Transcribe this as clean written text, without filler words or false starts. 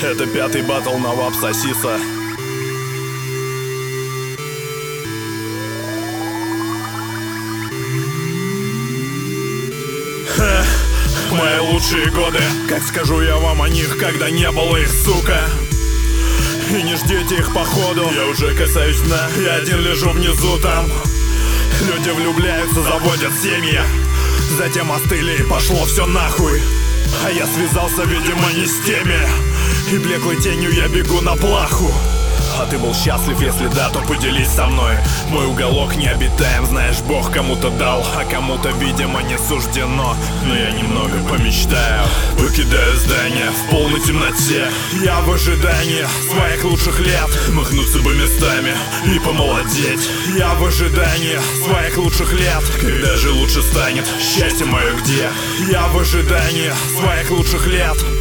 Это 5-й батл на Вапс Асиса. Мои лучшие годы, как скажу я вам о них, когда не было их, сука. И не ждите их походу, я уже касаюсь дна, я один лежу внизу там. Люди влюбляются, заводят семьи, затем остыли и пошло все нахуй. А я связался, видимо, не с теми, и блеклой тенью я бегу на плаху. А ты был счастлив, если да, то поделись со мной. Мой уголок необитаем, знаешь, Бог кому-то дал, а кому-то, видимо, не суждено. Но я немного помечтаю, покидаю здание в полной темноте. Я в ожидании своих лучших лет, махнуться бы местами и помолодеть. Я в ожидании своих лучших лет, когда же лучше станет счастье мое где? Я в ожидании своих лучших лет.